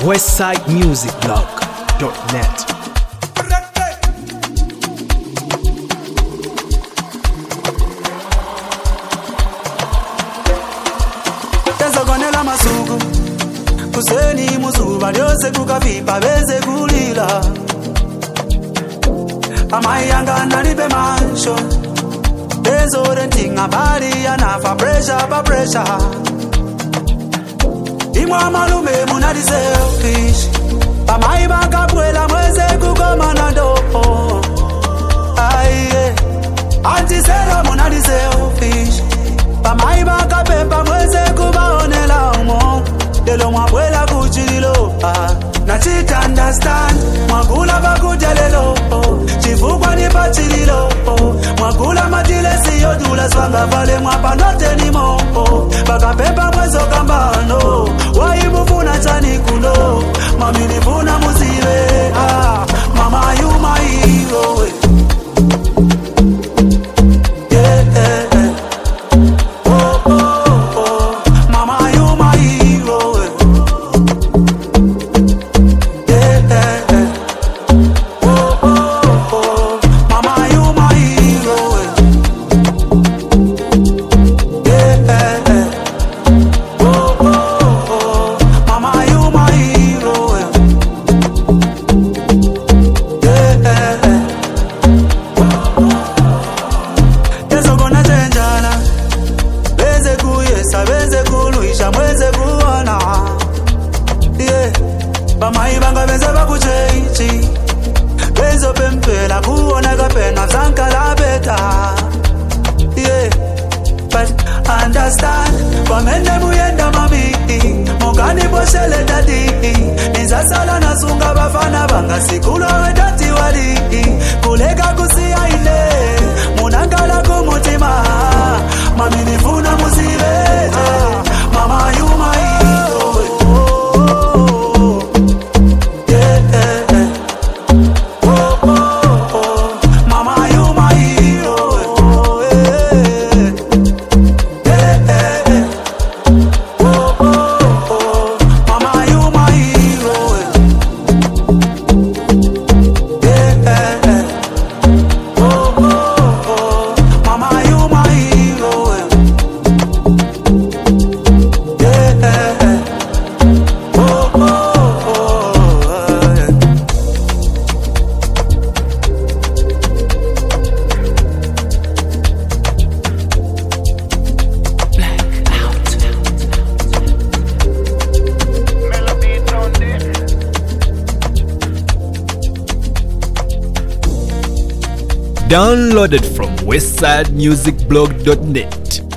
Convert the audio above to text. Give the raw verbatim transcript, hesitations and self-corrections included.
westside music blog dot net. Tezogonela masuku kuseni muzuba lyose kukavipa beze kulila amayanga nalibe mansho Tezo rentinga bali anafa pressure pa pressure Imwa malume munadi selfish Pamai baka pwela mweze kukoma na dopo Aye Anti-sera munadi selfish Pamai baka pepa mweze kubaonela umo Delo mwa pwela kuchililo Na chita understand Mwagula bakujalelo Chifukwa nipachililo Mwagula matile siyo dula swanga vale mwapa note ni mo Baka pepa mwezo kambano Waimufuna chani kuno Mami nifuna muzive ah, Mama you my hero Yeah, yeah, yeah. Oh, oh, oh. Mama you my hero Yeah, yeah, yeah. Oh, oh, oh. Mama you my hero Yeah, yeah, yeah. Oh, oh, oh. Mama you my hero Yeah, yeah, yeah. Tezogona chenjana Beze kuyesa, beze kuluisha, mweze kuwana Yeah Bamai banga beze bakuchechi Bezo pempela kuona kapena zanka la beta Yeah But understand Wamende muyenda mami Mokani poshele dadi Nizasala nasunga bafana banga Sikulo wedati wali Kulega kusia ile Munangala kumutima Mami nifuna muzive Mama you my hero Yeah, yeah, yeah. Oh, oh, oh. Mama you my hero Yeah, yeah, yeah, yeah. Oh, oh, oh. Mama you my hero Yeah, yeah, yeah. Oh, oh, oh. Mama you my hero Yeah, yeah, yeah. Oh, oh, oh, yeah. Downloaded from westside music blog dot net.